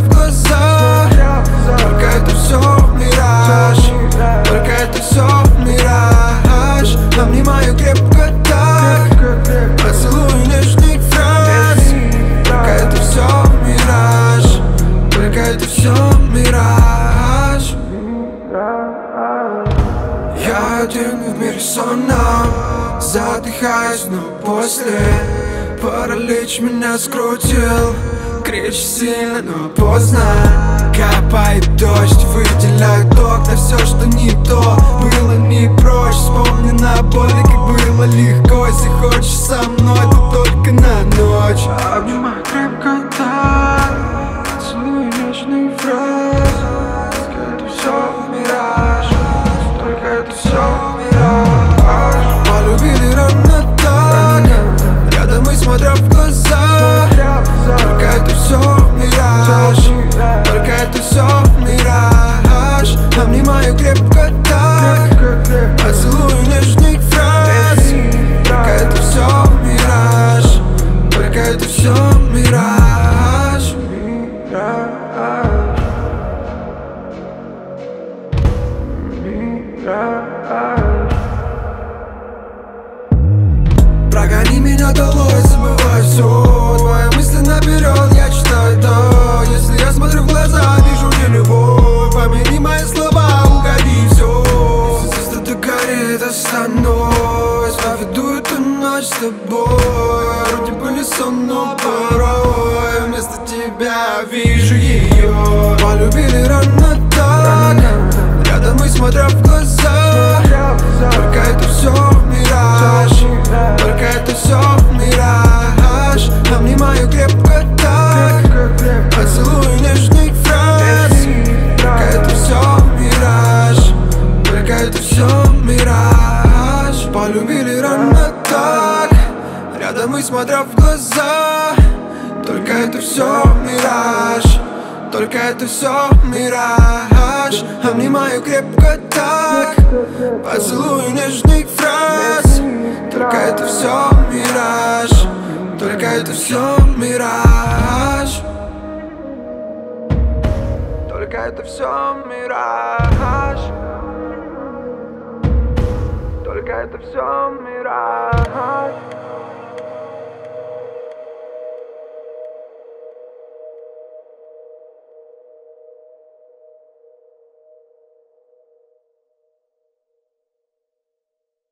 в глаза. Только это все мираж, только это все мираж. Обнимаю крепко так, поцелую нежных фраз. Только это все мираж, только это все мираж. Я один в мире сонном, задыхаюсь, но после паралич меня скрутил. Кричу сильно, но поздно. Капает дождь, выделяют окна. Все, что не то, было не проще. Вспомни на боли, как было легко. Если хочешь со мной, то только на ночь. Обнимаю крепко так, целую нежный фраз. Это все мираж, только это все мираж. Полюбили рано так, рядом и смотря в глаза. Только это все мираж, только это все мираж. Обнимаю крепко так, поцелую нежных фраз. Только это все мираж, только это все мираж. Прогони меня долой, забывай все. Твои мысли наперед, я читаю то. Если я смотрю в глаза, вижу не любовь. Помяни мои слова, угоди все. Если здесь что-то горит, остановись. Поведу эту ночь с тобой. Вроде бы не сон, но порой вместо тебя вижу ее. Полюбили рано так, рядом и смотря в глаза. Только это все мираж, только это все мираж. Обнимаю крепко так, поцелую нежных фраз. Только это все мираж, только это все мираж. Полюбили рано так, рядом и смотря в глаза. Только это все мираж, только это все мираж. Обнимаю крепко так, поцелую нежных фраз. Только это все мираж, только это все мираж. Только это все мираж, только это все мираж.